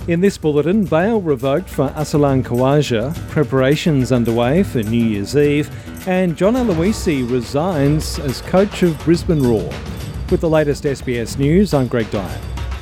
In this bulletin, bail revoked for Arsalan Khawaja, preparations underway for New Year's Eve, and John Aloisi resigns as coach of Brisbane Roar. With the latest SBS News, I'm Greg Dyer.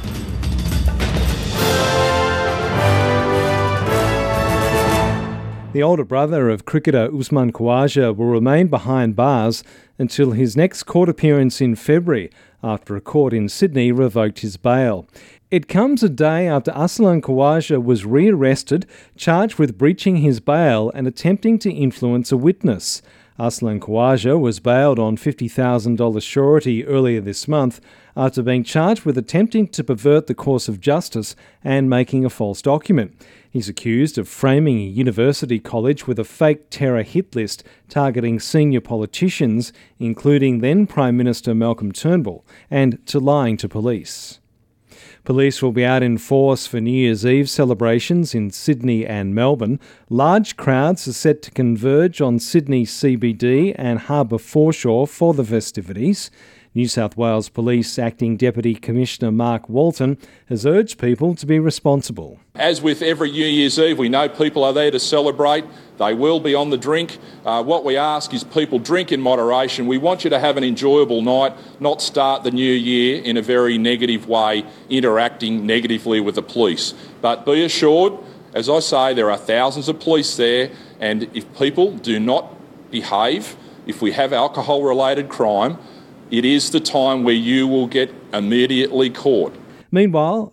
The older brother of cricketer Usman Khawaja will remain behind bars until his next court appearance in February, after a court in Sydney revoked his bail. It comes a day after Arsalan Khawaja was re-arrested, charged with breaching his bail and attempting to influence a witness. Arsalan Khawaja was bailed on $50,000 surety earlier this month after being charged with attempting to pervert the course of justice and making a false document. He's accused of framing a university college with a fake terror hit list targeting senior politicians, including then Prime Minister Malcolm Turnbull, and to lying to police. Police will be out in force for New Year's Eve celebrations in Sydney and Melbourne. Large crowds are set to converge on Sydney CBD and Harbour Foreshore for the festivities. New South Wales Police Acting Deputy Commissioner Mark Walton has urged people to be responsible. As with every New Year's Eve, we know people are there to celebrate. They will be on the drink. What we ask is people drink in moderation. We want you to have an enjoyable night, not start the new year in a very negative way, interacting negatively with the police. But be assured, as I say, there are thousands of police there, and if people do not behave, if we have alcohol-related crime, it is the time where you will get immediately caught. Meanwhile,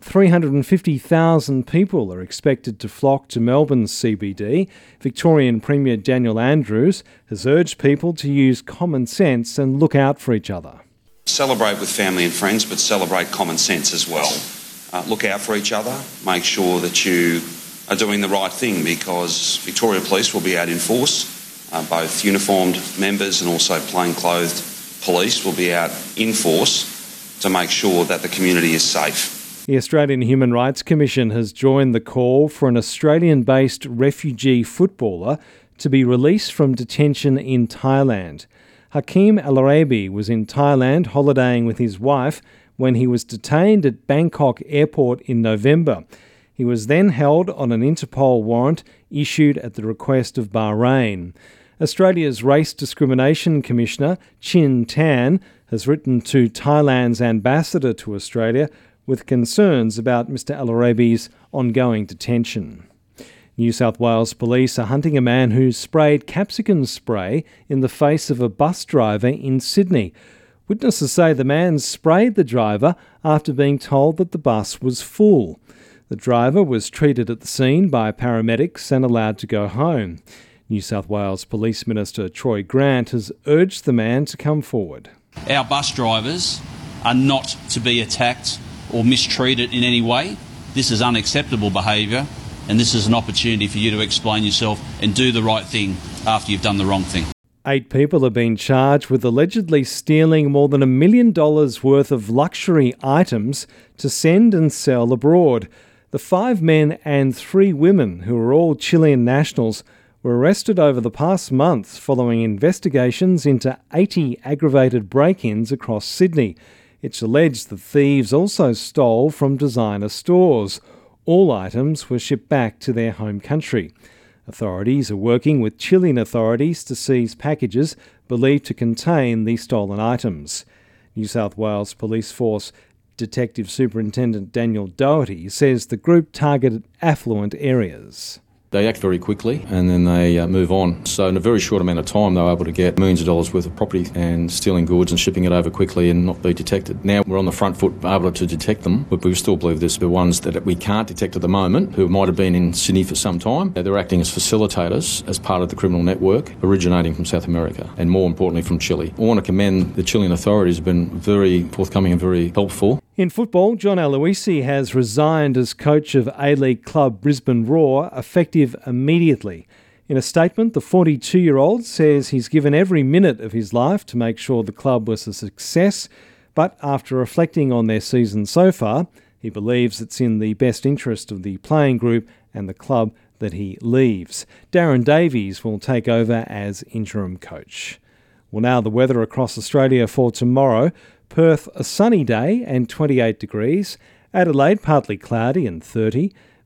350,000 people are expected to flock to Melbourne's CBD. Victorian Premier Daniel Andrews has urged people to use common sense and look out for each other. Celebrate with family and friends, but celebrate common sense as well. Look out for each other. Make sure that you are doing the right thing, because Victoria Police will be out in force. Both uniformed members and also plainclothed police will be out in force to make sure that the community is safe. The Australian Human Rights Commission has joined the call for an Australian-based refugee footballer to be released from detention in Thailand. Hakeem Al-Arabi was in Thailand holidaying with his wife when he was detained at Bangkok Airport in November. He was then held on an Interpol warrant issued at the request of Bahrain. Australia's Race Discrimination Commissioner, Chin Tan, has written to Thailand's ambassador to Australia with concerns about Mr Al-Arabi's ongoing detention. New South Wales Police are hunting a man who sprayed capsicum spray in the face of a bus driver in Sydney. Witnesses say the man sprayed the driver after being told that the bus was full. The driver was treated at the scene by paramedics and allowed to go home. New South Wales Police Minister Troy Grant has urged the man to come forward. Our bus drivers are not to be attacked or mistreated in any way. This is unacceptable behaviour, and this is an opportunity for you to explain yourself and do the right thing after you've done the wrong thing. 8 people have been charged with allegedly stealing more than $1 million worth of luxury items to send and sell abroad. The 5 men and 3 women, who are all Chilean nationals, were arrested over the past month following investigations into 80 aggravated break-ins across Sydney. It's alleged the thieves also stole from designer stores. All items were shipped back to their home country. Authorities are working with Chilean authorities to seize packages believed to contain the stolen items. New South Wales Police Force Detective Superintendent Daniel Doherty says the group targeted affluent areas. They act very quickly and then they move on. So in a very short amount of time, they were able to get millions of dollars worth of property and stealing goods and shipping it over quickly and not be detected. Now we're on the front foot able to detect them, but we still believe there's the ones that we can't detect at the moment who might have been in Sydney for some time. They're acting as facilitators as part of the criminal network originating from South America and more importantly from Chile. I want to commend the Chilean authorities, have been very forthcoming and very helpful. In football, John Aloisi has resigned as coach of A-League club Brisbane Roar, effective immediately. In a statement, the 42-year-old says he's given every minute of his life to make sure the club was a success, but after reflecting on their season so far, he believes it's in the best interest of the playing group and the club that he leaves. Darren Davies will take over as interim coach. Well, now the weather across Australia for tomorrow. Perth, a sunny day and 28 degrees. Adelaide, partly cloudy and 30.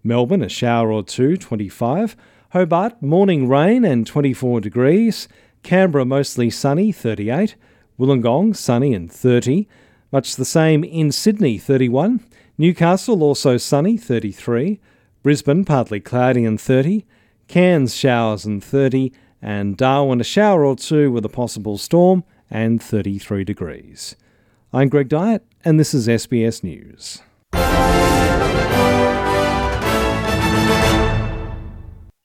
Melbourne, a shower or two, 25. Hobart, morning rain and 24 degrees. Canberra, mostly sunny, 38. Wollongong, sunny and 30. Much the same in Sydney, 31. Newcastle, also sunny, 33. Brisbane, partly cloudy and 30. Cairns, showers and 30. And Darwin, a shower or two with a possible storm and 33 degrees. I'm Greg Dyett, and this is SBS News.